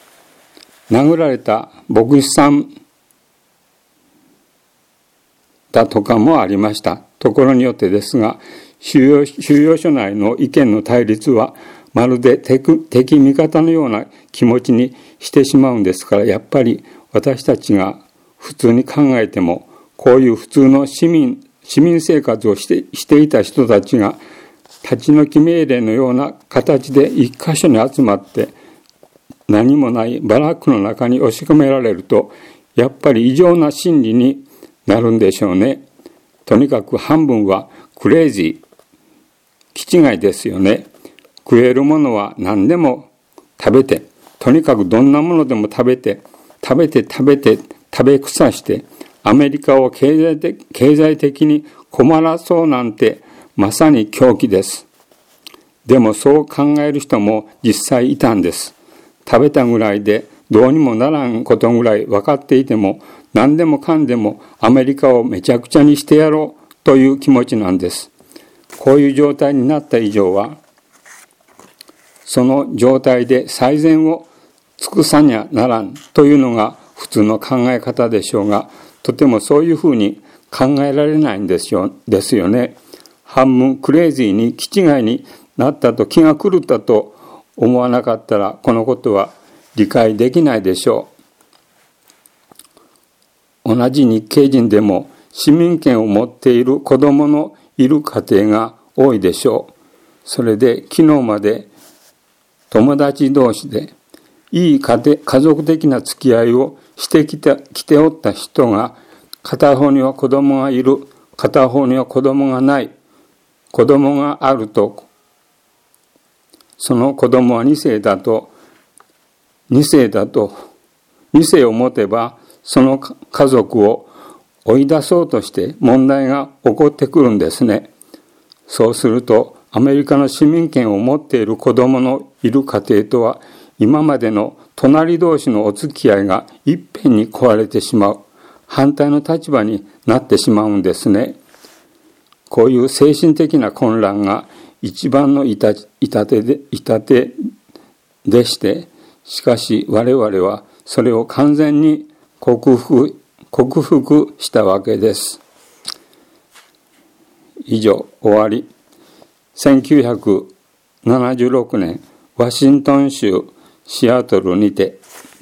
殴られた牧師さんたとかもありました。ところによってですが、収容、収容所内の意見の対立はまるで 敵, 敵味方のような気持ちにしてしまうんですから、やっぱり私たちが普通に考えても、こういう普通の市民市民生活をして、していた人たちが立ち退き命令のような形で一箇所に集まって何もないバラックの中に押し込められると、やっぱり異常な心理になるんでしょうね。とにかく半分はクレイジー、気違いですよね。食えるものは何でも食べて、とにかくどんなものでも食べて、食べて食べて食べ腐して、アメリカを経済的、経済的に困らそうなんてまさに狂気です。でもそう考える人も実際いたんです。食べたぐらいでどうにもならんことぐらい分かっていても、何でもかんでもアメリカをめちゃくちゃにしてやろうという気持ちなんです。こういう状態になった以上は、その状態で最善を尽くさにゃならんというのが普通の考え方でしょうが、とてもそういうふうに考えられないんですよ、ですよね。半分クレイジーに気違いになったと、気が狂ったと思わなかったら、このことは理解できないでしょう。同じ日系人でも市民権を持っている子供のいる家庭が多いでしょう。それで昨日まで友達同士でいい家庭、家族的な付き合いをしてきて、きておった人が、片方には子供がいる、片方には子供がない、子供があると、その子供は二世だと、二世だと、二世を持てば、その家族を追い出そうとして問題が起こってくるんですね。そうすると、アメリカの市民権を持っている子供のいる家庭とは、今までの隣同士のお付き合いがいっぺんに壊れてしまう、反対の立場になってしまうんですね。こういう精神的な混乱が一番の痛手で、痛手でして、しかし我々はそれを完全に克服、克服したわけです。以上、終わり。せんきゅうひゃくななじゅうろくねん、ワシントン州シアトルにて